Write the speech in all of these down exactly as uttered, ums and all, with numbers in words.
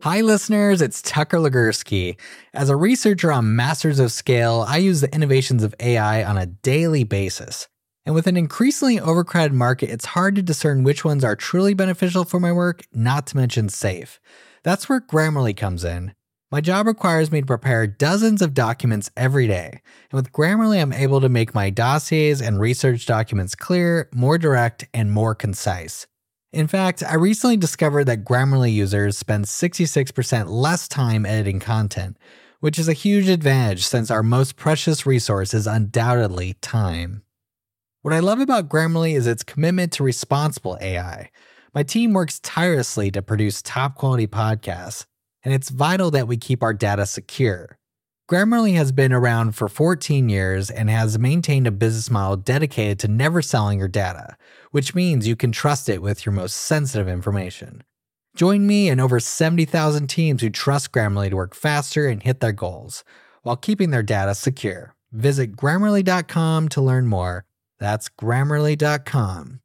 Hi listeners, it's Tucker Legursky. As a researcher on Masters of Scale, I use the innovations of A I on a daily basis. And with an increasingly overcrowded market, it's hard to discern which ones are truly beneficial for my work, not to mention safe. That's where Grammarly comes in. My job requires me to prepare dozens of documents every day. And with Grammarly, I'm able to make my dossiers and research documents clear, more direct, and more concise. In fact, I recently discovered that Grammarly users spend sixty-six percent less time editing content, which is a huge advantage since our most precious resource is undoubtedly time. What I love about Grammarly is its commitment to responsible A I. My team works tirelessly to produce top-quality podcasts, and it's vital that we keep our data secure. Grammarly has been around for fourteen years and has maintained a business model dedicated to never selling your data, which means you can trust it with your most sensitive information. Join me and over seventy thousand teams who trust Grammarly to work faster and hit their goals, while keeping their data secure. Visit Grammarly dot com to learn more. That's Grammarly dot com.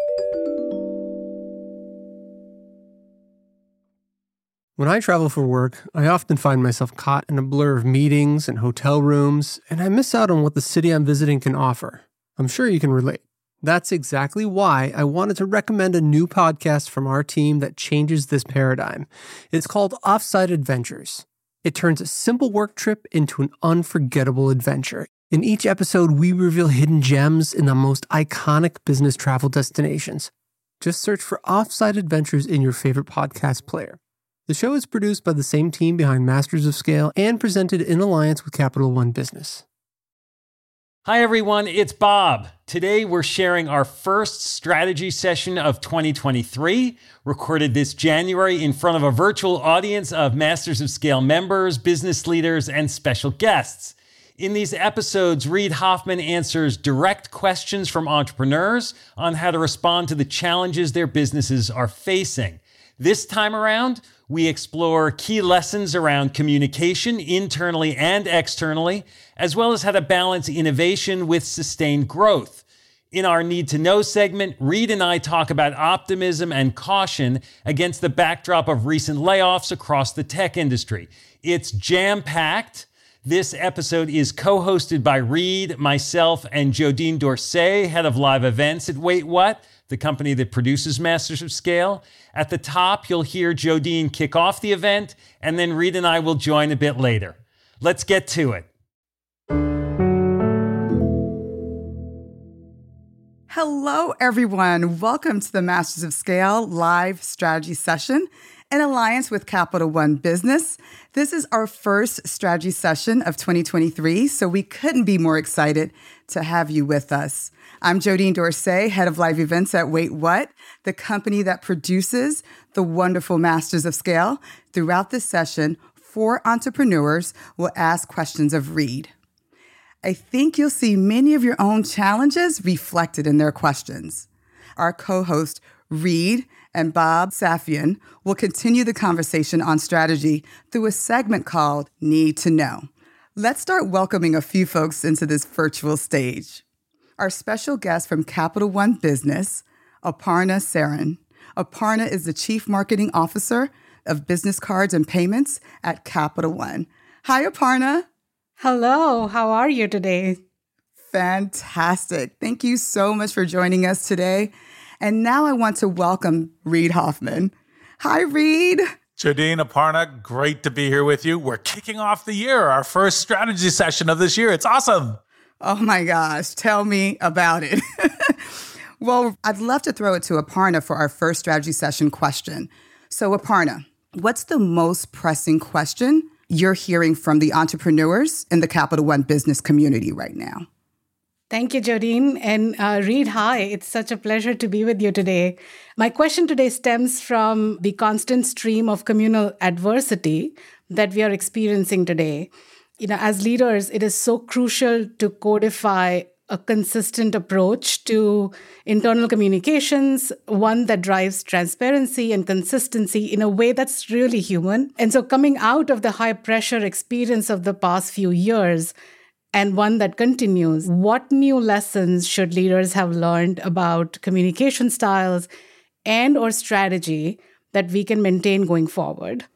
When I travel for work, I often find myself caught in a blur of meetings and hotel rooms, and I miss out on what the city I'm visiting can offer. I'm sure you can relate. That's exactly why I wanted to recommend a new podcast from our team that changes this paradigm. It's called Offsite Adventures. It turns a simple work trip into an unforgettable adventure. In each episode, we reveal hidden gems in the most iconic business travel destinations. Just search for Offsite Adventures in your favorite podcast player. The show is produced by the same team behind Masters of Scale and presented in alliance with Capital One Business. Hi everyone, it's Bob. Today we're sharing our first strategy session of twenty twenty-three, recorded this January in front of a virtual audience of Masters of Scale members, business leaders, and special guests. In these episodes, Reid Hoffman answers direct questions from entrepreneurs on how to respond to the challenges their businesses are facing. This time around, we explore key lessons around communication internally and externally, as well as how to balance innovation with sustained growth. In our Need to Know segment, Reid and I talk about optimism and caution against the backdrop of recent layoffs across the tech industry. It's jam-packed. This episode is co-hosted by Reid, myself, and Jodine Dorsey, head of live events at Wait What?, the company that produces Masters of Scale. At the top, you'll hear Jodine kick off the event, and then Reid and I will join a bit later. Let's get to it. Hello, everyone. Welcome to the Masters of Scale live strategy session in alliance with Capital One Business. This is our first strategy session of twenty twenty-three, so we couldn't be more excited to have you with us. I'm Jodine Dorsey, head of live events at Wait What?, the company that produces the wonderful Masters of Scale. Throughout this session, four entrepreneurs will ask questions of Reid. I think you'll see many of your own challenges reflected in their questions. Our co-host, Reid and Bob Safian, will continue the conversation on strategy through a segment called Need to Know. Let's start welcoming a few folks into this virtual stage. Our special guest from Capital One Business, Aparna Saran. Aparna is the Chief Marketing Officer of Business Cards and Payments at Capital One. Hi, Aparna. Hello, how are you today? Fantastic. Thank you so much for joining us today. And now I want to welcome Reid Hoffman. Hi, Reid. Jodine, Aparna, great to be here with you. We're kicking off the year, our first strategy session of this year. It's awesome. Oh my gosh, tell me about it. Well, I'd love to throw it to Aparna for our first strategy session question. So Aparna, what's the most pressing question you're hearing from the entrepreneurs in the Capital One business community right now? Thank you, Jodine. And uh, Reid, hi. It's such a pleasure to be with you today. My question today stems from the constant stream of communal adversity that we are experiencing today. You know, as leaders, it is so crucial to codify a consistent approach to internal communications, one that drives transparency and consistency in a way that's really human. And so coming out of the high pressure experience of the past few years, and one that continues, what new lessons should leaders have learned about communication styles and or strategy that we can maintain going forward?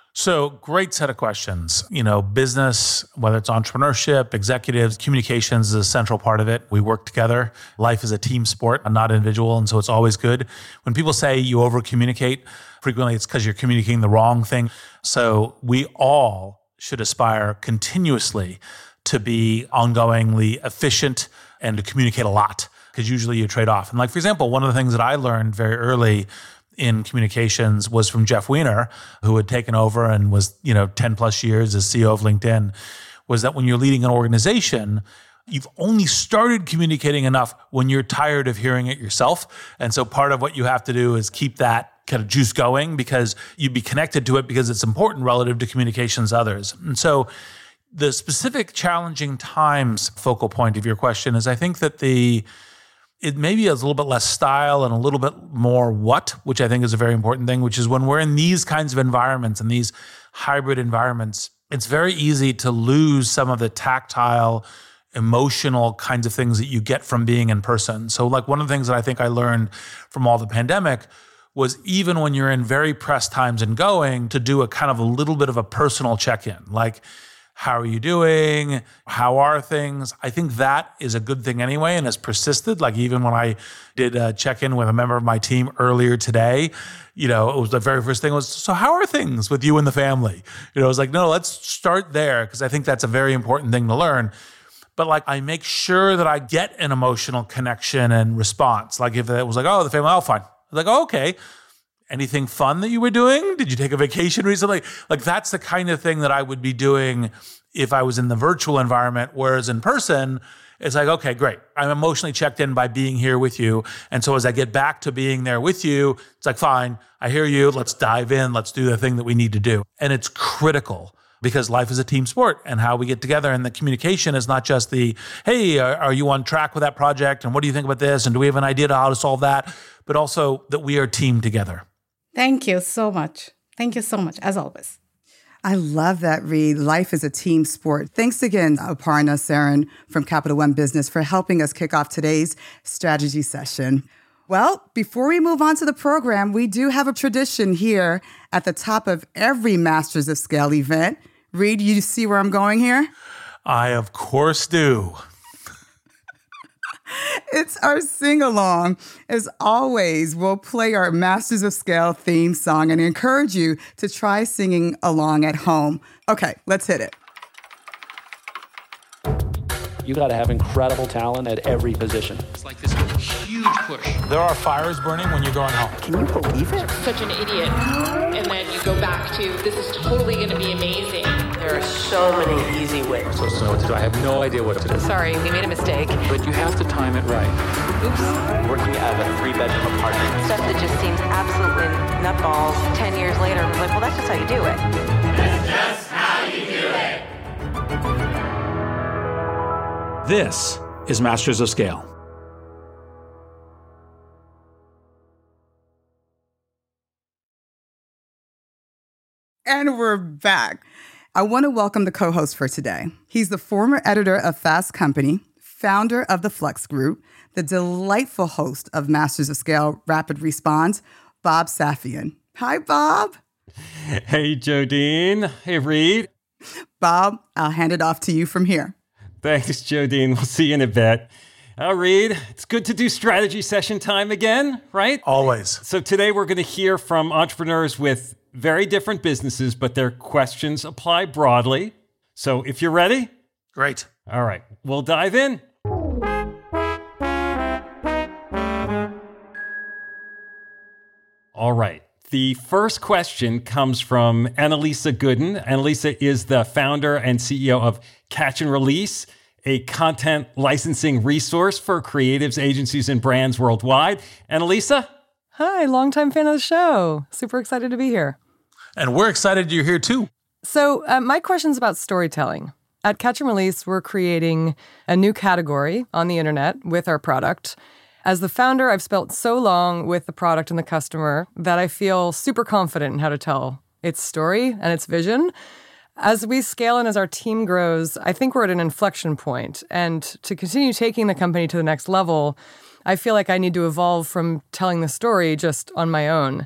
So great set of questions. You know, business, whether it's entrepreneurship, executives, communications is a central part of it. We work together. Life is a team sport, not individual. And so it's always good. When people say you over communicate, frequently it's because you're communicating the wrong thing. So we all should aspire continuously to be ongoingly efficient and to communicate a lot, because usually you trade off. And like, for example, one of the things that I learned very early in communications was from Jeff Weiner, who had taken over and was, you know, ten plus years as C E O of LinkedIn, was that when you're leading an organization, you've only started communicating enough when you're tired of hearing it yourself. And so part of what you have to do is keep that kind of juice going, because you'd be connected to it because it's important relative to communications to others. And so the specific challenging times focal point of your question is, I think that the it maybe has a little bit less style and a little bit more what, which I think is a very important thing, which is when we're in these kinds of environments and these hybrid environments, it's very easy to lose some of the tactile, emotional kinds of things that you get from being in person. So like one of the things that I think I learned from all the pandemic was, even when you're in very pressed times and going, to do a kind of a little bit of a personal check-in, like, how are you doing? How are things? I think that is a good thing anyway, and has persisted. Like even when I did a check-in with a member of my team earlier today, you know, it was the very first thing was, so how are things with you and the family? You know, I was like, no, let's start there, because I think that's a very important thing to learn. But like, I make sure that I get an emotional connection and response. Like if it was like, oh, the family, oh, fine. I was like, oh, okay. Anything fun that you were doing? Did you take a vacation recently? Like that's the kind of thing that I would be doing if I was in the virtual environment. Whereas in person, it's like, okay, great. I'm emotionally checked in by being here with you. And so as I get back to being there with you, it's like, fine, I hear you. Let's dive in. Let's do the thing that we need to do. And it's critical, because life is a team sport, and how we get together. And the communication is not just the, hey, are, are you on track with that project? And what do you think about this? And do we have an idea to how to solve that? But also that we are team together. Thank you so much. Thank you so much, as always. I love that, Reed. Life is a team sport. Thanks again, Aparna Saran from Capital One Business, for helping us kick off today's strategy session. Well, before we move on to the program, we do have a tradition here at the top of every Masters of Scale event. Reed, you see where I'm going here? I, of course, do. It's our sing-along. As always, we'll play our Masters of Scale theme song and encourage you to try singing along at home. Okay, let's hit it. You got to have incredible talent at every position. It's like this huge push. There are fires burning when you're going home. Can you believe it? Such an idiot. And then you go back to, this is totally going to be amazing. There are so many easy ways. I'm supposed to know what to do. I have no idea what to do. Sorry, we made a mistake. But you have to time it right. Oops. Working out of a three-bedroom apartment. Stuff that just seems absolutely nutballs. Ten years later, I'm like, well, that's just how you do it. That's just how you do it. This is Masters of Scale. And we're back. I want to welcome the co-host for today. He's the former editor of Fast Company, founder of the Flex Group, the delightful host of Masters of Scale Rapid Response, Bob Safian. Hi, Bob. Hey, Jodine. Hey, Reed. Bob, I'll hand it off to you from here. Thanks, Jodine. We'll see you in a bit. Uh, Reed, it's good to do strategy session time again, right? Always. So today we're going to hear from entrepreneurs with very different businesses, but their questions apply broadly. So if you're ready. Great. All right, we'll dive in. All right. The first question comes from Annalisa Gooden. Annalisa is the founder and C E O of Catch and Release, a content licensing resource for creatives, agencies, and brands worldwide. Annalisa? Hi, longtime fan of the show. Super excited to be here. And we're excited you're here too. So uh, my question's about storytelling. At Catch and Release, we're creating a new category on the internet with our product. As the founder, I've spent so long with the product and the customer that I feel super confident in how to tell its story and its vision. As we scale and as our team grows, I think we're at an inflection point. And to continue taking the company to the next level, I feel like I need to evolve from telling the story just on my own.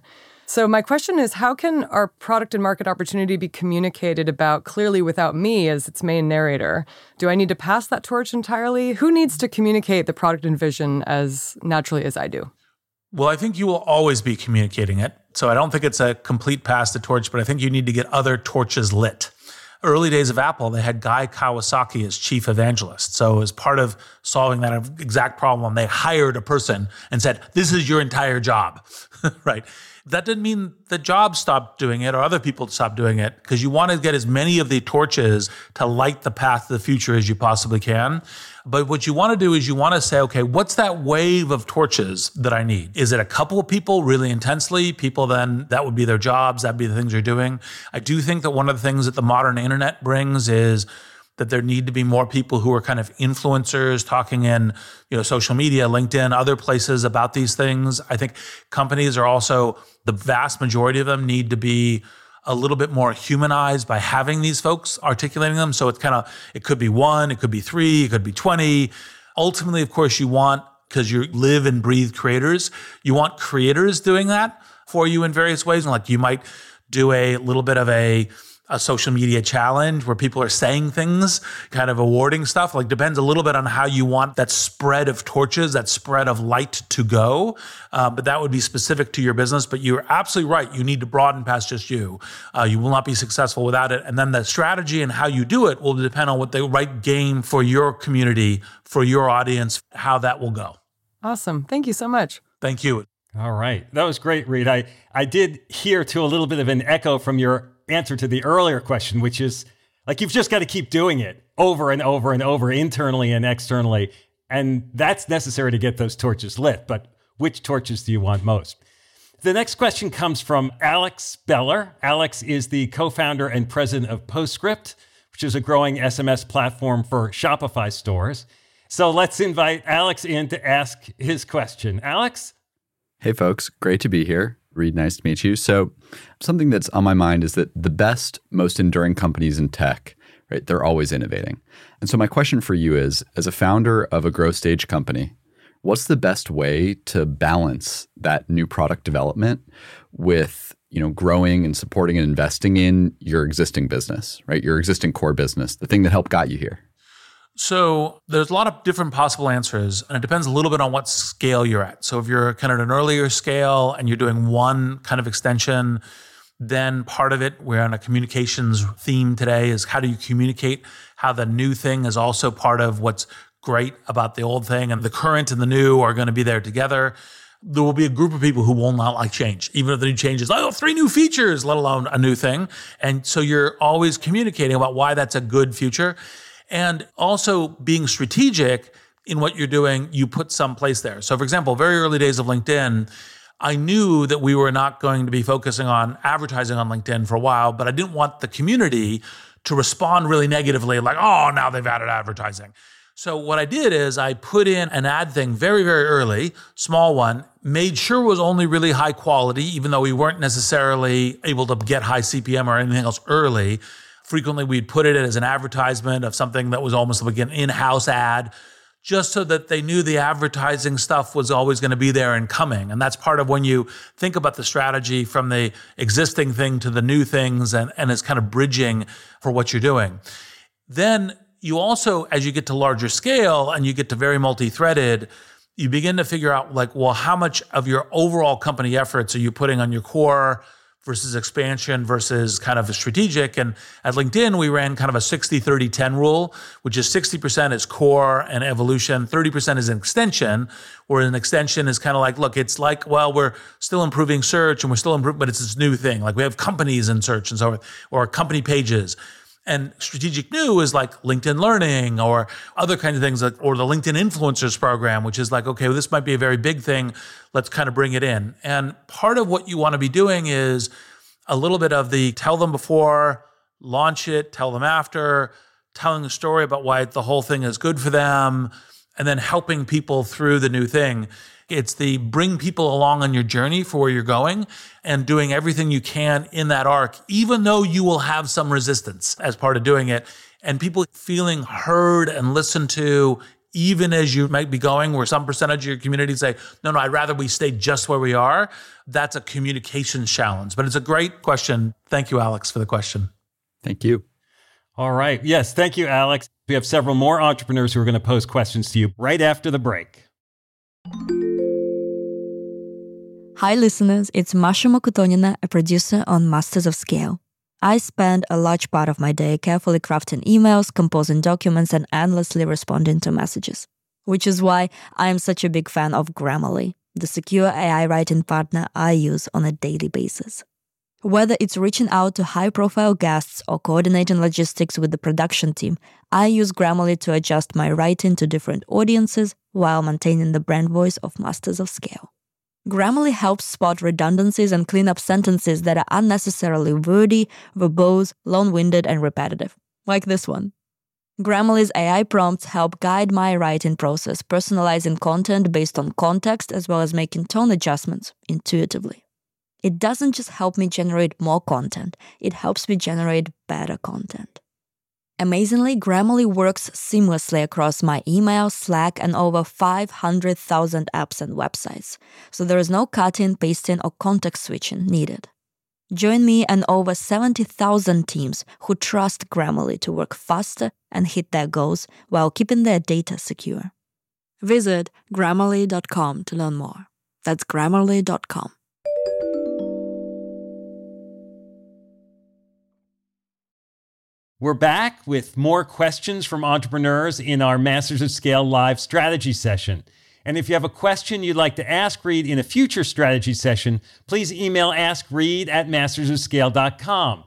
So my question is, how can our product and market opportunity be communicated about clearly without me as its main narrator? Do I need to pass that torch entirely? Who needs to communicate the product and vision as naturally as I do? Well, I think you will always be communicating it. So I don't think it's a complete pass the torch, but I think you need to get other torches lit. Early days of Apple, they had Guy Kawasaki as chief evangelist. So as part of solving that exact problem, they hired a person and said, this is your entire job, right? That didn't mean the job stopped doing it or other people stopped doing it, because you want to get as many of the torches to light the path to the future as you possibly can. But what you want to do is you want to say, okay, what's that wave of torches that I need? Is it a couple of people really intensely? People then, that would be their jobs. That'd be the things they're doing. I do think that one of the things that the modern internet brings is that there need to be more people who are kind of influencers talking in, you know, social media, LinkedIn, other places about these things. I think companies are also, the vast majority of them need to be a little bit more humanized by having these folks articulating them. So it's kind of, it could be one, it could be three, it could be twenty. Ultimately, of course, you want, because you live and breathe creators, you want creators doing that for you in various ways. And like you might do a little bit of a a social media challenge where people are saying things, kind of awarding stuff. Like depends a little bit on how you want that spread of torches, that spread of light to go. Uh, but that would be specific to your business. But you're absolutely right. You need to broaden past just you. Uh, you will not be successful without it. And then the strategy and how you do it will depend on what the right game for your community, for your audience, how that will go. Awesome. Thank you so much. Thank you. All right. That was great, Reed. I, I did hear to a little bit of an echo from your answer to the earlier question, which is like, you've just got to keep doing it over and over and over, internally and externally. And that's necessary to get those torches lit. But which torches do you want most? The next question comes from Alex Beller. Alex is the co-founder and president of Postscript, which is a growing S M S platform for Shopify stores. So let's invite Alex in to ask his question. Alex? Hey, folks. Great to be here. Reed, nice to meet you. So something that's on my mind is that the best, most enduring companies in tech, right, they're always innovating. And so my question for you is, as a founder of a growth stage company, what's the best way to balance that new product development with, you know, growing and supporting and investing in your existing business, right? Your existing core business, the thing that helped got you here. So there's a lot of different possible answers, and it depends a little bit on what scale you're at. So if you're kind of at an earlier scale and you're doing one kind of extension, then part of it, we're on a communications theme today, is how do you communicate how the new thing is also part of what's great about the old thing, and the current and the new are going to be there together. There will be a group of people who will not like change, even if the new change is, oh, three new features, let alone a new thing. And so you're always communicating about why that's a good future. And also being strategic in what you're doing, you put some place there. So for example, very early days of LinkedIn, I knew that we were not going to be focusing on advertising on LinkedIn for a while, but I didn't want the community to respond really negatively, like, oh, now they've added advertising. So what I did is I put in an ad thing very, very early, small one, made sure it was only really high quality, even though we weren't necessarily able to get high C P M or anything else early. Frequently, we'd put it as an advertisement of something that was almost like an in-house ad, just so that they knew the advertising stuff was always going to be there and coming. And that's part of when you think about the strategy from the existing thing to the new things, and, and it's kind of bridging for what you're doing. Then you also, as you get to larger scale and you get to very multi-threaded, you begin to figure out like, well, how much of your overall company efforts are you putting on your core versus expansion versus kind of a strategic. And at LinkedIn, we ran kind of a sixty thirty ten rule, which is sixty percent is core and evolution, thirty percent is an extension, where an extension is kind of like, look, it's like, well, we're still improving search and we're still improving, but it's this new thing. Like we have companies in search and so forth, or company pages. And strategic new is like LinkedIn Learning or other kinds of things, like, or the LinkedIn Influencers program, which is like, okay, well, this might be a very big thing. Let's kind of bring it in. And part of what you want to be doing is a little bit of the tell them before, launch it, tell them after, telling the story about why the whole thing is good for them, and then helping people through the new thing. It's the bring people along on your journey for where you're going and doing everything you can in that arc, even though you will have some resistance as part of doing it, and people feeling heard and listened to, even as you might be going where some percentage of your community say, no, no, I'd rather we stay just where we are. That's a communications challenge. But it's a great question. Thank you, Alex, for the question. Thank you. All right. Yes, thank you, Alex. We have several more entrepreneurs who are going to pose questions to you right after the break. Hi, listeners. It's Masha Mokotonina, a producer on Masters of Scale. I spend a large part of my day carefully crafting emails, composing documents, and endlessly responding to messages. Which is why I am such a big fan of Grammarly, the secure A I writing partner I use on a daily basis. Whether it's reaching out to high-profile guests or coordinating logistics with the production team, I use Grammarly to adjust my writing to different audiences while maintaining the brand voice of Masters of Scale. Grammarly helps spot redundancies and clean up sentences that are unnecessarily wordy, verbose, long-winded, and repetitive, like this one. Grammarly's A I prompts help guide my writing process, personalizing content based on context as well as making tone adjustments intuitively. It doesn't just help me generate more content, it helps me generate better content. Amazingly, Grammarly works seamlessly across my email, Slack, and over five hundred thousand apps and websites, so there is no cutting, pasting, or context switching needed. Join me and over seventy thousand teams who trust Grammarly to work faster and hit their goals while keeping their data secure. Visit Grammarly dot com to learn more. That's Grammarly dot com. We're back with more questions from entrepreneurs in our Masters of Scale live strategy session. And if you have a question you'd like to ask Reed in a future strategy session, please email ask reed at masters of scale dot com.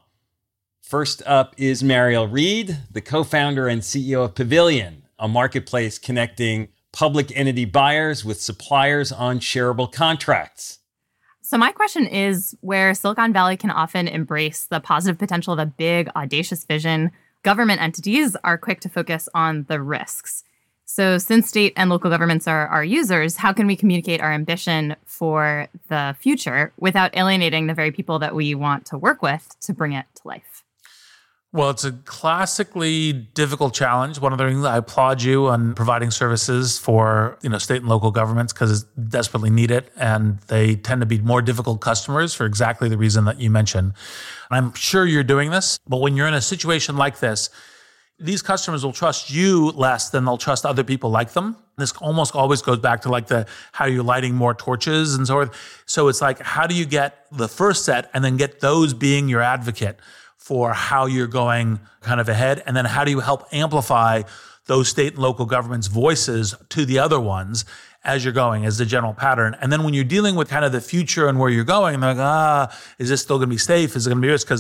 First up is Mariel Reed, the co-founder and C E O of Pavilion, a marketplace connecting public entity buyers with suppliers on shareable contracts. So my question is, where Silicon Valley can often embrace the positive potential of a big, audacious vision, government entities are quick to focus on the risks. So since state and local governments are our users, how can we communicate our ambition for the future without alienating the very people that we want to work with to bring it to life? Well, it's a classically difficult challenge. One of the things I applaud you on providing services for, you know, state and local governments because they desperately need it, and they tend to be more difficult customers for exactly the reason that you mentioned. And I'm sure you're doing this, but when you're in a situation like this, these customers will trust you less than they'll trust other people like them. This almost always goes back to like the how you're lighting more torches and so forth. So it's like, how do you get the first set and then get those being your advocate for how you're going kind of ahead? And then how do you help amplify those state and local governments' voices to the other ones as you're going, as the general pattern? And then when you're dealing with kind of the future and where you're going, they're like, ah, is this still going to be safe? Is it going to be risk? Because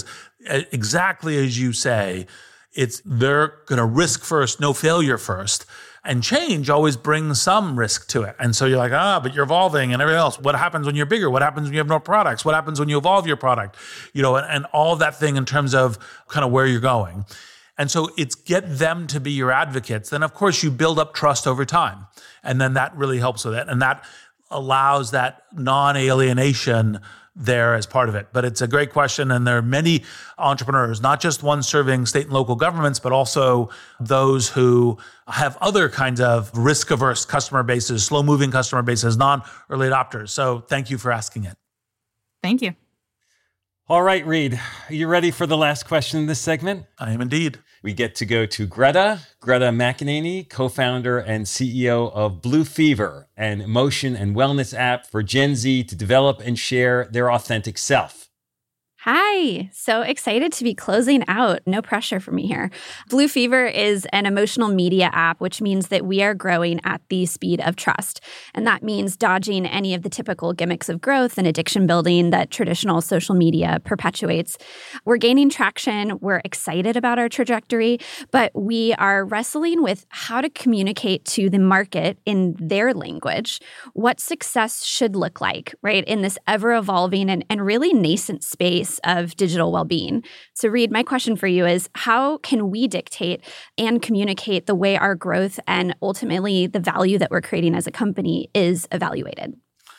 exactly as you say, it's they're going to risk first, no failure first. And change always brings some risk to it. And so you're like, ah, but you're evolving and everything else. What happens when you're bigger? What happens when you have more products? What happens when you evolve your product? You know, and, and all of that thing in terms of kind of where you're going. And so it's get them to be your advocates. Then, of course, you build up trust over time. And then that really helps with it. And that allows that non-alienation there as part of it. But it's a great question. And there are many entrepreneurs, not just ones serving state and local governments, but also those who have other kinds of risk-averse customer bases, slow-moving customer bases, non-early adopters. So thank you for asking it. Thank you. All right, Reed, are you ready for the last question in this segment? I am indeed. We get to go to Greta, Greta McEnany, co-founder and C E O of Blue Fever, an emotion and wellness app for Gen Z to develop and share their authentic self. Hi, so excited to be closing out. No pressure for me here. Blue Fever is an emotional media app, which means that we are growing at the speed of trust. And that means dodging any of the typical gimmicks of growth and addiction building that traditional social media perpetuates. We're gaining traction. We're excited about our trajectory, but we are wrestling with how to communicate to the market in their language what success should look like, right, in this ever-evolving and, and really nascent space of digital well-being. So Reed, my question for you is, how can we dictate and communicate the way our growth and ultimately the value that we're creating as a company is evaluated?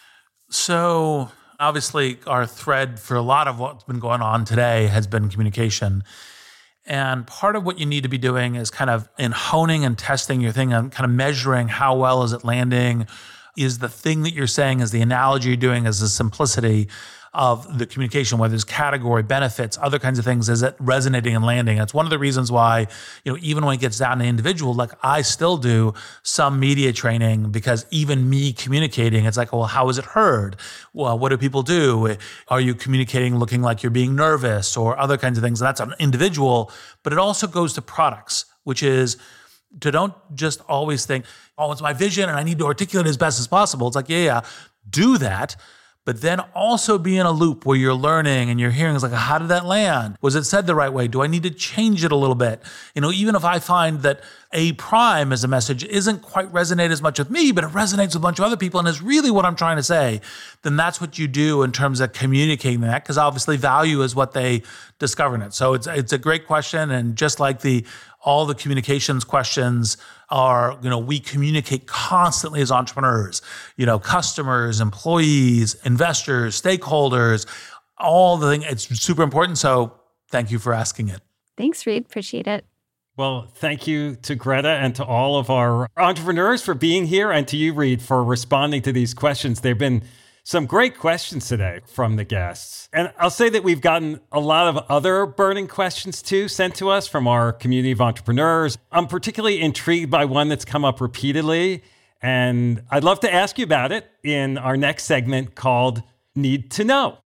So obviously our thread for a lot of what's been going on today has been communication. And part of what you need to be doing is kind of in honing and testing your thing and kind of measuring how well is it landing. Is the thing that you're saying, is the analogy you're doing, is the simplicity of the communication, whether it's category, benefits, other kinds of things, is it resonating and landing? It's one of the reasons why, you know, even when it gets down to individual, like I still do some media training, because even me communicating, it's like, well, how is it heard? Well, what do people do? Are you communicating looking like you're being nervous or other kinds of things? And that's an individual, but it also goes to products, which is to don't just always think, oh, it's my vision and I need to articulate it as best as possible. It's like, yeah, yeah, do that. But then also be in a loop where you're learning and you're hearing, it's like, how did that land? Was it said the right way? Do I need to change it a little bit? You know, even if I find that A prime as a message isn't quite resonate as much with me, but it resonates with a bunch of other people and is really what I'm trying to say, then that's what you do in terms of communicating that, because obviously value is what they discover in it. So it's it's a great question. And just like the all the communications questions are, you know, we communicate constantly as entrepreneurs, you know, customers, employees, investors, stakeholders, all the things. It's super important. So thank you for asking it. Thanks, Reed. Appreciate it. Well, thank you to Greta and to all of our entrepreneurs for being here, and to you, Reed, for responding to these questions. They've been some great questions today from the guests. And I'll say that we've gotten a lot of other burning questions too sent to us from our community of entrepreneurs. I'm particularly intrigued by one that's come up repeatedly, and I'd love to ask you about it in our next segment called Need to Know.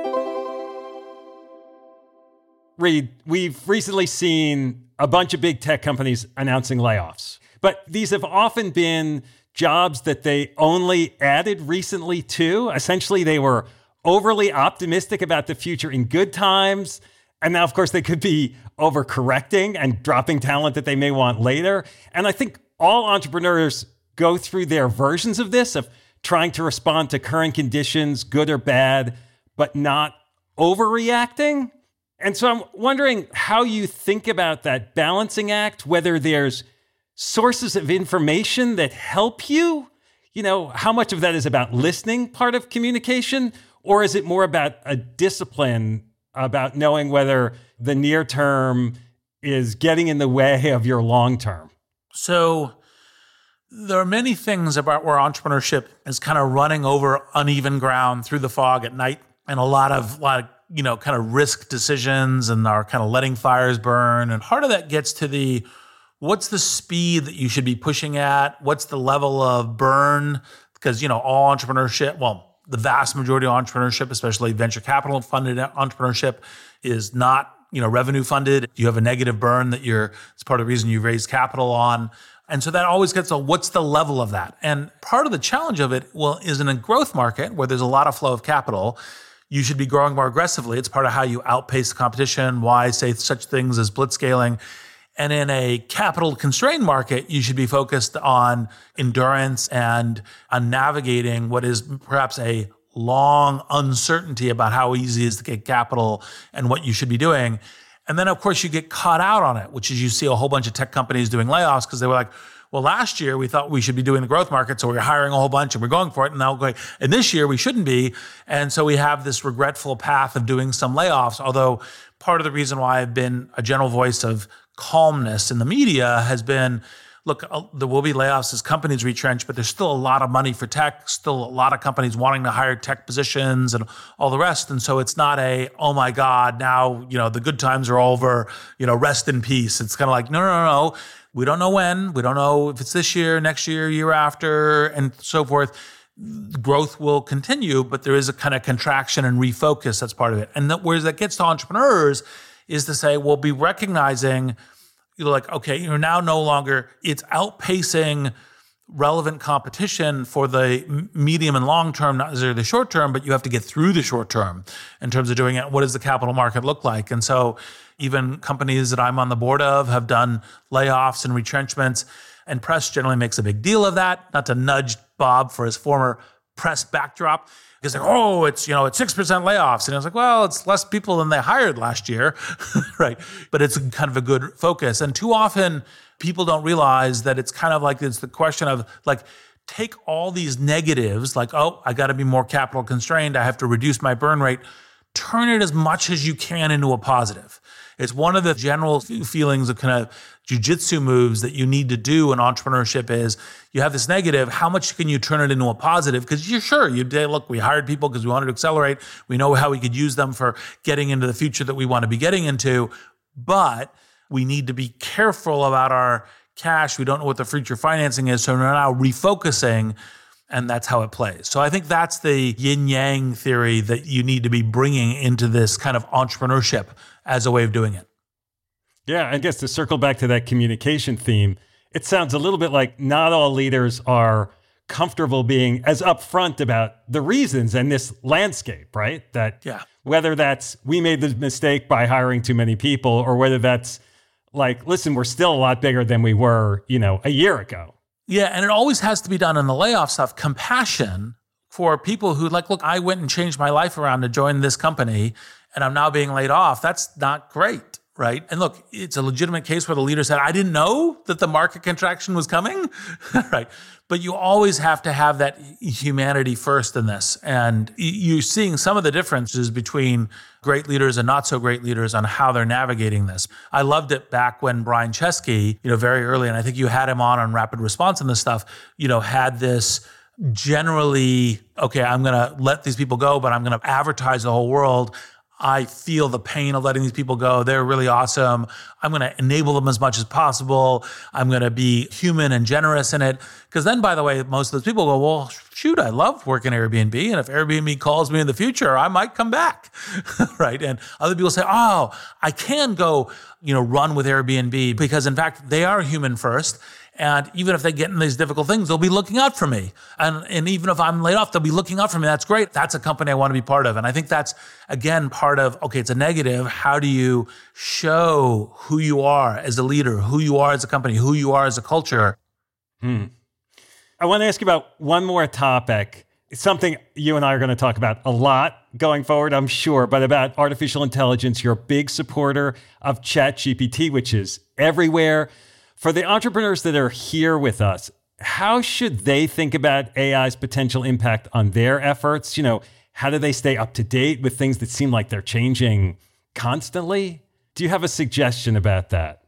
Reed, we've recently seen a bunch of big tech companies announcing layoffs, but these have often been jobs that they only added recently to. Essentially, they were overly optimistic about the future in good times. And now, of course, they could be overcorrecting and dropping talent that they may want later. And I think all entrepreneurs go through their versions of this, of trying to respond to current conditions, good or bad, but not overreacting. And so I'm wondering how you think about that balancing act, whether there's sources of information that help you, you know, how much of that is about listening, part of communication, or is it more about a discipline, about knowing whether the near term is getting in the way of your long term? So there are many things about where entrepreneurship is kind of running over uneven ground through the fog at night, and a lot of, lot of you know, kind of risk decisions and are kind of letting fires burn. And part of that gets to the, what's the speed that you should be pushing at? What's the level of burn? Because, you know, all entrepreneurship, well, the vast majority of entrepreneurship, especially venture capital funded entrepreneurship, is not, you know, revenue funded. You have a negative burn that you're, it's part of the reason you raised capital on. And so that always gets to what's the level of that? And part of the challenge of it, well, is in a growth market where there's a lot of flow of capital, you should be growing more aggressively. It's part of how you outpace the competition, why I say such things as blitzscaling. And in a capital constrained market, you should be focused on endurance and on navigating what is perhaps a long uncertainty about how easy it is to get capital and what you should be doing. And then, of course, you get caught out on it, which is you see a whole bunch of tech companies doing layoffs because they were like, well, last year we thought we should be doing the growth market, so we we're hiring a whole bunch and we're going for it. And now going, and this year we shouldn't be. And so we have this regretful path of doing some layoffs. Although part of the reason why I've been a general voice of calmness in the media has been, look, there will be layoffs as companies retrench, but there's still a lot of money for tech, still a lot of companies wanting to hire tech positions and all the rest. And so it's not a, oh my God, now, you know, the good times are over, you know, rest in peace. It's kind of like, no, no, no, no. We don't know when, we don't know if it's this year, next year, year after, and so forth. Growth will continue, but there is a kind of contraction and refocus that's part of it. And that, whereas that gets to entrepreneurs is to say, we'll be recognizing, you're like, okay, you're now no longer, it's outpacing relevant competition for the medium and long term, not necessarily the short term, but you have to get through the short term in terms of doing it. What does the capital market look like? And so even companies that I'm on the board of have done layoffs and retrenchments, and press generally makes a big deal of that, not to nudge Bob for his former press backdrop. Because like, oh, it's, you know, it's six percent layoffs. And I was like, well, it's less people than they hired last year, right? But it's kind of a good focus. And too often people don't realize that it's kind of like, it's the question of like, take all these negatives, like, oh, I got to be more capital constrained, I have to reduce my burn rate, turn it as much as you can into a positive. It's one of the general feelings of kind of jujitsu moves that you need to do in entrepreneurship is you have this negative, how much can you turn it into a positive? Because you're sure, you did, look, we hired people because we wanted to accelerate. We know how we could use them for getting into the future that we want to be getting into, but we need to be careful about our cash. We don't know what the future financing is, so we're now refocusing, and that's how it plays. So I think that's the yin-yang theory that you need to be bringing into this kind of entrepreneurship as a way of doing it. Yeah, I guess to circle back to that communication theme, it sounds a little bit like not all leaders are comfortable being as upfront about the reasons and this landscape, right? That yeah. whether that's we made the mistake by hiring too many people, or whether that's like, listen, we're still a lot bigger than we were, you know, a year ago. Yeah, and it always has to be done in the layoff stuff. Compassion for people who like, look, I went and changed my life around to join this company and I'm now being laid off. That's not great, right? And look, it's a legitimate case where the leader said, I didn't know that the market contraction was coming, right? But you always have to have that humanity first in this. And you're seeing some of the differences between great leaders and not so great leaders on how they're navigating this. I loved it back when Brian Chesky, you know, very early, and I think you had him on on Rapid Response and this stuff, you know, had this generally, okay, I'm going to let these people go, but I'm going to advertise the whole world. I feel the pain of letting these people go. They're really awesome. I'm going to enable them as much as possible. I'm going to be human and generous in it. Because then, by the way, most of those people go, well, shoot, I love working at Airbnb. And if Airbnb calls me in the future, I might come back, right? And other people say, oh, I can go, you know, run with Airbnb because, in fact, they are human first. And even if they get in these difficult things, they'll be looking out for me. And, and even if I'm laid off, they'll be looking out for me. That's great. That's a company I want to be part of. And I think that's, again, part of, okay, it's a negative. How do you show who you are as a leader, who you are as a company, who you are as a culture? Hmm. I want to ask you about one more topic. It's something you and I are going to talk about a lot going forward, I'm sure, but about artificial intelligence. You're a big supporter of ChatGPT, which is everywhere. For the entrepreneurs that are here with us, how should they think about A I's potential impact on their efforts? You know, how do they stay up to date with things that seem like they're changing constantly? Do you have a suggestion about that?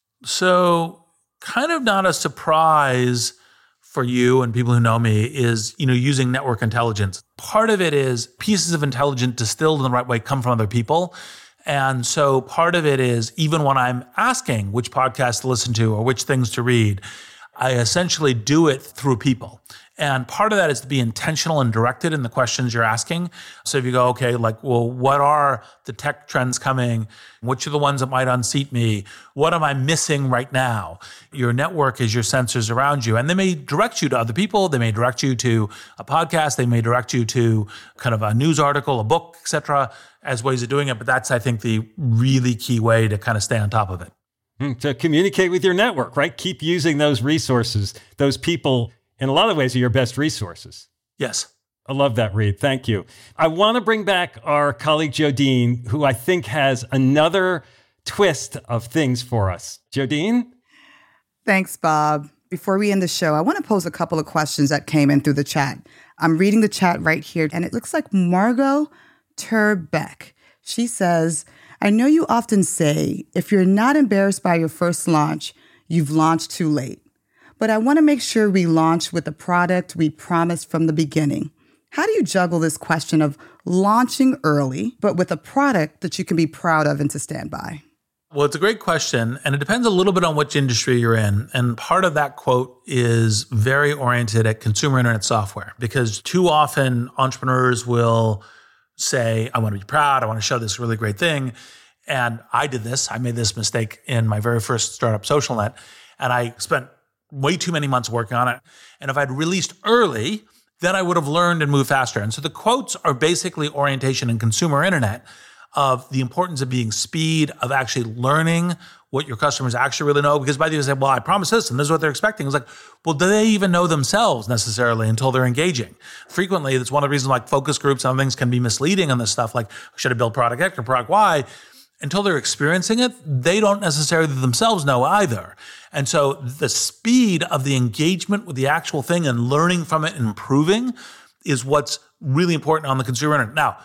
So, kind of not a surprise for you and people who know me is, you know, using network intelligence. Part of it is pieces of intelligence distilled in the right way come from other people. And so part of it is even when I'm asking which podcasts to listen to or which things to read, I essentially do it through people. And part of that is to be intentional and directed in the questions you're asking. So if you go, okay, like, well, what are the tech trends coming? Which are the ones that might unseat me? What am I missing right now? Your network is your sensors around you. And they may direct you to other people. They may direct you to a podcast. They may direct you to kind of a news article, a book, et cetera, as ways of doing it. But that's, I think, the really key way to kind of stay on top of it. To communicate with your network, right? Keep using those resources. Those people, in a lot of ways, are your best resources. Yes. I love that, Reed. Thank you. I want to bring back our colleague, Jodine, who I think has another twist of things for us. Jodine? Thanks, Bob. Before we end the show, I want to pose a couple of questions that came in through the chat. I'm reading the chat right here, and it looks like Margot Turbeck. She says, I know you often say, if you're not embarrassed by your first launch, you've launched too late. But I want to make sure we launch with the product we promised from the beginning. How do you juggle this question of launching early, but with a product that you can be proud of and to stand by? Well, it's a great question, and it depends a little bit on which industry you're in. And part of that quote is very oriented at consumer internet software, because too often entrepreneurs will say, I want to be proud, I want to show this really great thing. And I did this. I made this mistake in my very first startup, SocialNet, and I spent way too many months working on it. And if I'd released early, then I would have learned and moved faster. And so the quotes are basically orientation in consumer internet of the importance of being speed, of actually learning what your customers actually really know. Because by the way, they say, well, I promised this, and this is what they're expecting. It's like, well, do they even know themselves necessarily until they're engaging? Frequently, that's one of the reasons like focus groups and things can be misleading on this stuff. Like, should I build product X or product Y? Until they're experiencing it, they don't necessarily themselves know either. And so the speed of the engagement with the actual thing and learning from it and improving is what's really important on the consumer internet. Now,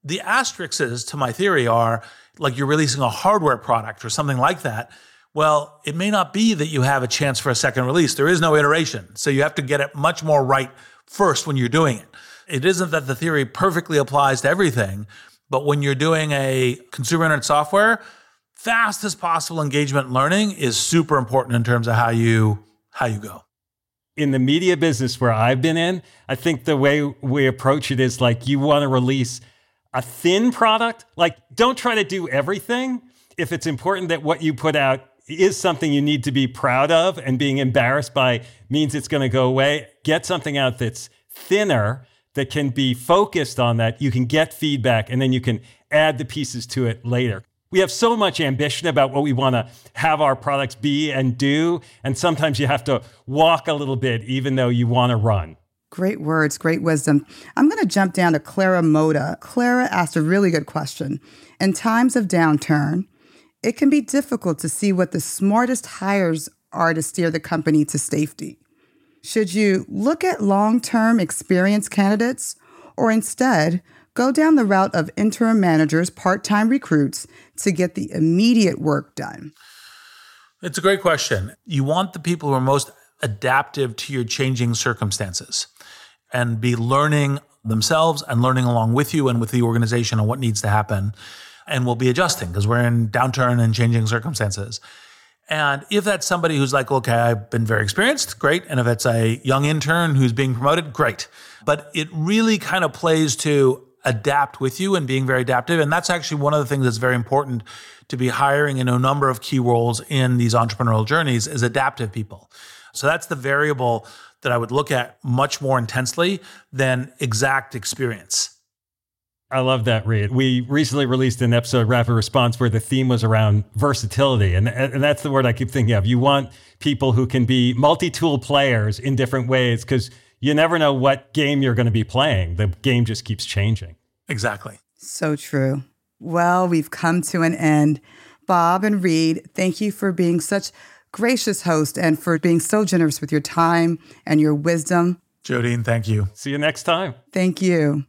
The asterisks to my theory are like you're releasing a hardware product or something like that. Well, it may not be that you have a chance for a second release. There is no iteration. So you have to get it much more right first when you're doing it. It isn't that the theory perfectly applies to everything, but when you're doing a consumer internet software, fast as possible engagement and learning is super important in terms of how you how you go. In the media business where I've been in, I think the way we approach it is like you want to release a thin product. Like, don't try to do everything. If it's important that what you put out is something you need to be proud of and being embarrassed by means it's going to go away, get something out that's thinner, that can be focused on that. You can get feedback and then you can add the pieces to it later. We have so much ambition about what we want to have our products be and do. And sometimes you have to walk a little bit, even though you want to run. Great words, great wisdom. I'm going to jump down to Clara Moda. Clara asked a really good question. In times of downturn, it can be difficult to see what the smartest hires are to steer the company to safety. Should you look at long-term experienced candidates or instead go down the route of interim managers, part-time recruits to get the immediate work done? It's a great question. You want the people who are most adaptive to your changing circumstances and be learning themselves and learning along with you and with the organization on what needs to happen. And we'll be adjusting because we're in downturn and changing circumstances. And if that's somebody who's like, okay, I've been very experienced, great. And if it's a young intern who's being promoted, great. But it really kind of plays to adapt with you and being very adaptive. And that's actually one of the things that's very important to be hiring in a number of key roles in these entrepreneurial journeys is adaptive people. So that's the variable that I would look at much more intensely than exact experience. I love that, Reed. We recently released an episode of Rapid Response where the theme was around versatility. And, and that's the word I keep thinking of. You want people who can be multi-tool players in different ways because you never know what game you're going to be playing. The game just keeps changing. Exactly. So true. Well, we've come to an end. Bob and Reed, thank you for being such gracious hosts and for being so generous with your time and your wisdom. Jodine, thank you. See you next time. Thank you.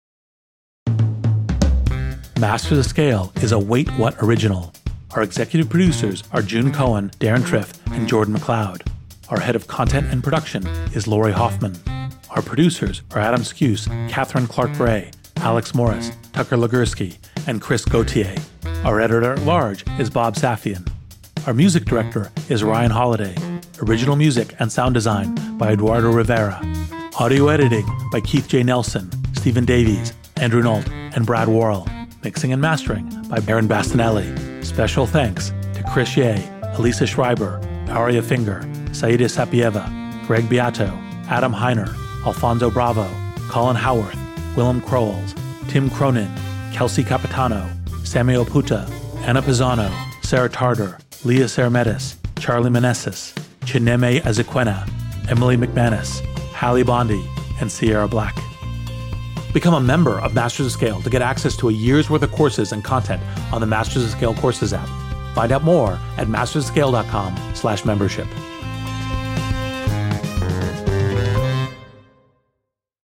Masters of Scale is a Wait What original. Our executive producers are June Cohen, Darren Triff, and Jordan McLeod. Our head of content and production is Lori Hoffman. Our producers are Adam Skuse, Catherine Clark-Bray, Alex Morris, Tucker Legursky, and Chris Gauthier. Our editor-at-large is Bob Safian. Our music director is Ryan Holiday. Original music and sound design by Eduardo Rivera. Audio editing by Keith J. Nelson, Stephen Davies, Andrew Nault, and Brad Worrell. Mixing and mastering by Baron Bastinelli. Special thanks to Chris Ye, Elisa Schreiber, Aria Finger, Saida Sapieva, Greg Beato, Adam Heiner, Alfonso Bravo, Colin Howarth, Willem Krols, Tim Cronin, Kelsey Capitano, Samuel Puta, Anna Pisano, Sarah Tartar, Leah Sermetis, Charlie Meneses, Chineme Azequena, Emily McManus, Hallie Bondi, and Sierra Black. Become a member of Masters of Scale to get access to a year's worth of courses and content on the Masters of Scale Courses app. Find out more at mastersofscale.com slash membership.